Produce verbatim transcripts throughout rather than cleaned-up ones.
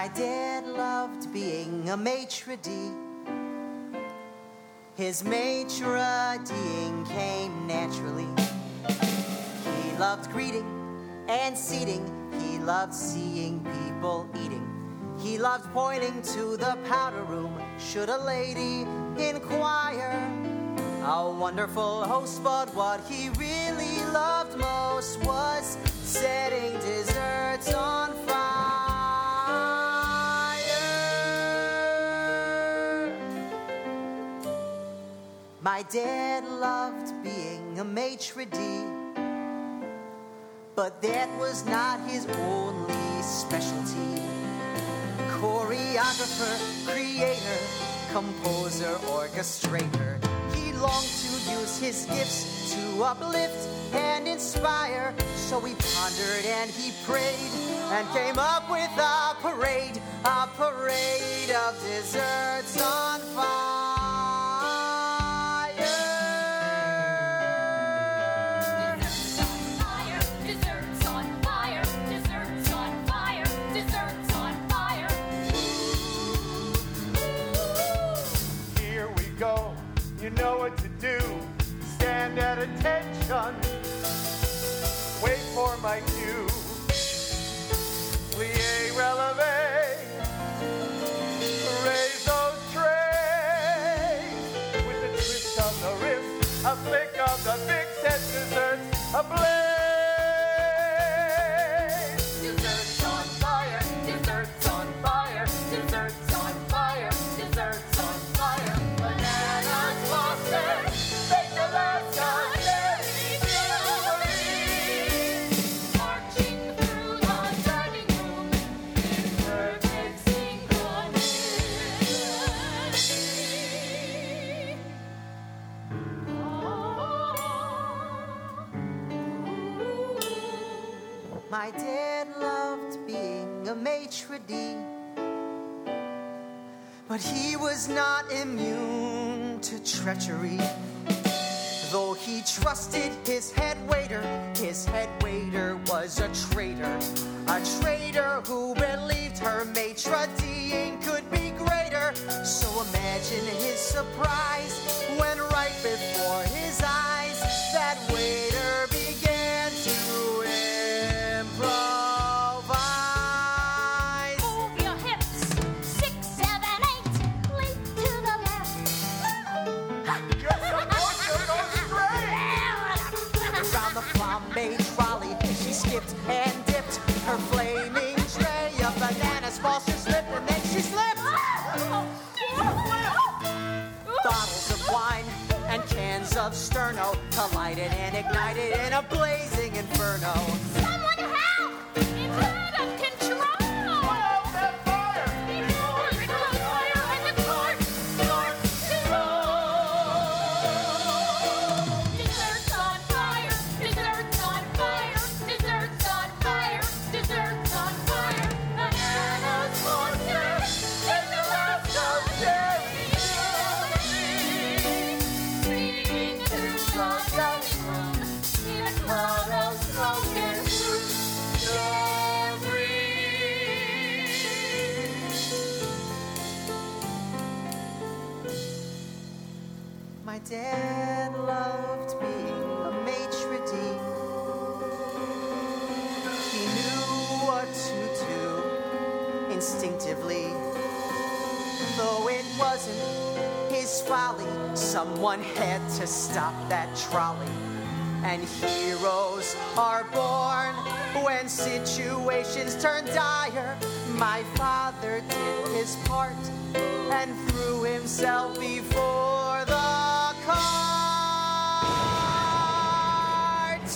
My dad loved being a maitre d'. His maitre d'-ing came naturally. He loved greeting and seating. He loved seeing people eating. He loved pointing to the powder room should a lady inquire. A wonderful host, but what he really loved most was setting desserts on fire. My dad loved being a maitre d', but that was not his only specialty. Choreographer, creator, composer, orchestrator, he longed to use his gifts to uplift and inspire. So he pondered and he prayed and came up with a parade, a parade of desserts on fire. Desserts on fire, desserts on fire, desserts on fire, desserts on fire. Here we go, you know what to do. Stand at attention, wait for my cue. Plie releve, raise those trays. With a twist of the wrist, a flick of the big set, desserts ablaze. Desserts on fire, desserts on fire, desserts on fire, desserts on fire. Bananas, Foster, baked Alaska, cherry chili. Marching through the dining room in perfect synchronicity. My dad loved being a maitre d', but he was not immune to treachery. Though he trusted his head waiter, his head waiter was a traitor. A traitor who believed her maitre d'-ing could be greater. So imagine his surprise when right before his eyes that waiter began to improvise. Move your hips, six, seven, eight, leap to the left. Around the flambe trolley, she skipped and dipped her flaming tray of bananas. Foster slipped and then she slipped. Bottles of wine and cans of Sterno collided and ignited in a blazing inferno. Someone help! It's out of control! That fire! It's on fire and the court starts to roll! Desserts on fire, desserts on fire, desserts on fire, desserts on fire. Bananas, Foster, and the last of cherry chili. Streaming through the dining room in a cloud of smoke and fruit debris. My dad loved being a maitre d'. He knew what to do instinctively. Though it wasn't his folly, someone had to stop that trolley. And heroes are born when situations turn dire. My father did his part and threw himself before the cart.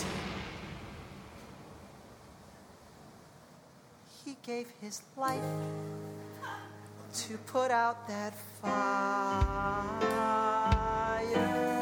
He gave his life to put out that fire.